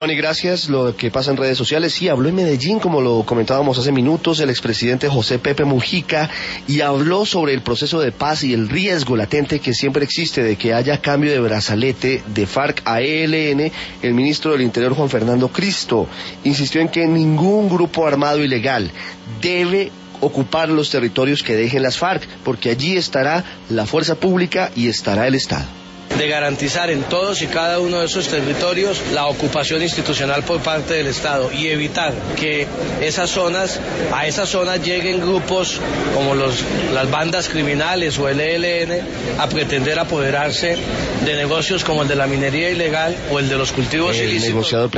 Tony, gracias. Lo que pasa en redes sociales, sí, habló en Medellín, como lo comentábamos hace minutos, el expresidente José Pepe Mujica, y habló sobre el proceso de paz y el riesgo latente que siempre existe de que haya cambio de brazalete de FARC a ELN. El ministro del Interior, Juan Fernando Cristo, insistió en que ningún grupo armado ilegal debe ocupar los territorios que dejen las FARC, porque allí estará la fuerza pública y estará el Estado. De garantizar en todos y cada uno de esos territorios la ocupación institucional por parte del Estado y evitar que a esas zonas lleguen grupos como las bandas criminales o el ELN a pretender apoderarse de negocios como el de la minería ilegal o el de los cultivos ilícitos.